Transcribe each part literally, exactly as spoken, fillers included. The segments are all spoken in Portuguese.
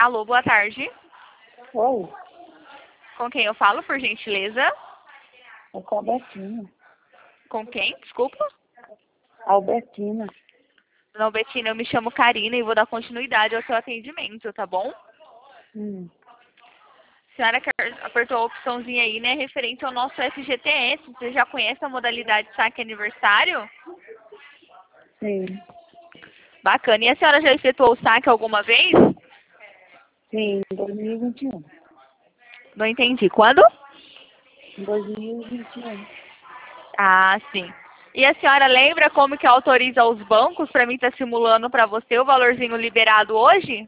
Alô, boa tarde. Oi, Com quem eu falo, por gentileza? é com a Albertina. Com quem? Desculpa. Albertina. Não, Betina, eu me chamo Karina e vou dar continuidade ao seu atendimento, tá bom? Hum, A senhora que apertou a opçãozinha aí, né, referente ao nosso F G T S. Você já conhece a modalidade saque aniversário? sim, Bacana. E a senhora já efetuou o saque alguma vez? sim, em dois mil e vinte e um. Não entendi. Quando? Em dois mil e vinte e um. Ah, sim. E a senhora lembra como que autoriza os bancos para mim estar simulando para você o valorzinho liberado hoje?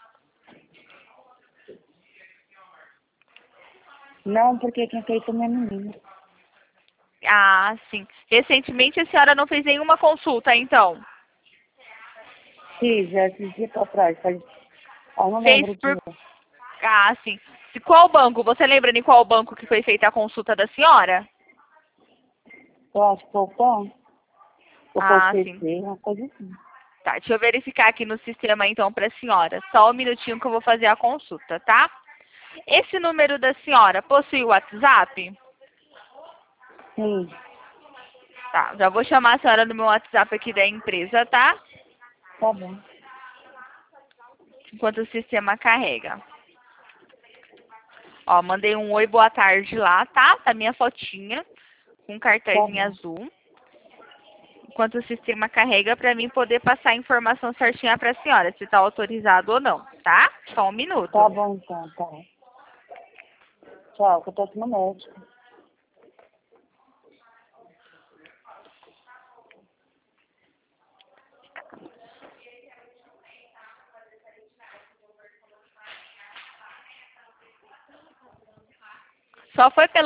Não, porque quem fez foi minha menina. Ah, sim. Recentemente a senhora não fez nenhuma consulta, então? Sim, já esses dias pra trás. Faz... Eu não Fez lembro de por... novo. Ah, sim. De qual banco? Você lembra de qual banco que foi feita a consulta da senhora? Eu acho que foi o pão. Ou foi o Ah, sim. P C, uma coisa assim. Tá, deixa eu verificar aqui no sistema então para a senhora. Só um minutinho que eu vou fazer a consulta, tá? Esse número da senhora possui o WhatsApp? Sim, Tá, já vou chamar a senhora no meu WhatsApp aqui da empresa, tá? tá bom. Enquanto o sistema carrega. Ó, mandei um oi, boa tarde lá, tá? Tá minha fotinha com um Tá cartazinho bom. azul. Enquanto o sistema carrega para mim poder passar a informação certinha para a senhora, se tá autorizado ou não, tá? Só um Tá minuto. bom então, tá. Tchau, que eu tô aqui no médico. Só foi pelo